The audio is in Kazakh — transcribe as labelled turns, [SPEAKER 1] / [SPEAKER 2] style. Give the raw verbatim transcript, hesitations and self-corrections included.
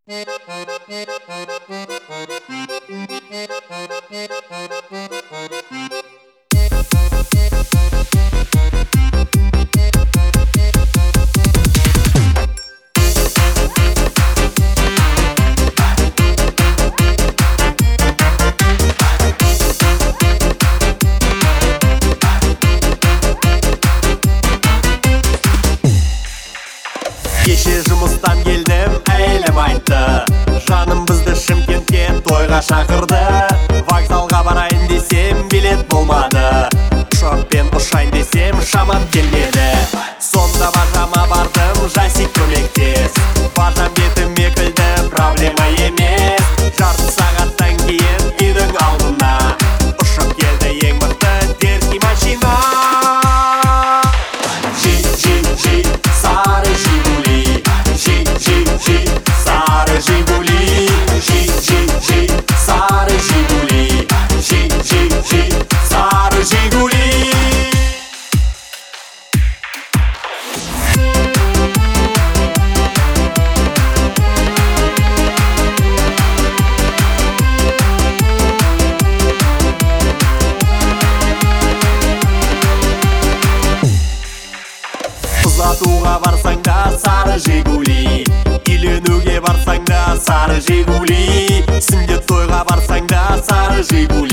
[SPEAKER 1] Кеше жұмыстан келдім, әйелім айтты, жаным бізді Шымкентке тойға шақырды. Вокзалға барайын десем, билет болмады, ұшақпен ұшайын десем, шамам келмеді. Сонда бажама бардым, жасик көмектес, бажам бетім екілді, проблема емес. Жарты сағаттан кейін үйдің алдына ұшып келді ең мықты дерки машина. Жи-жи-жи, сары Жигули, жи-жи-жи, сары Жигули, жи-жи-жи, сары Жигули, жи-жи-жи, сары Жигули. Ұзатуға барсаң да сары Жигули, үйленуге барсаң да сары Жигули, сүндет тойға барсаң да сары Жигули.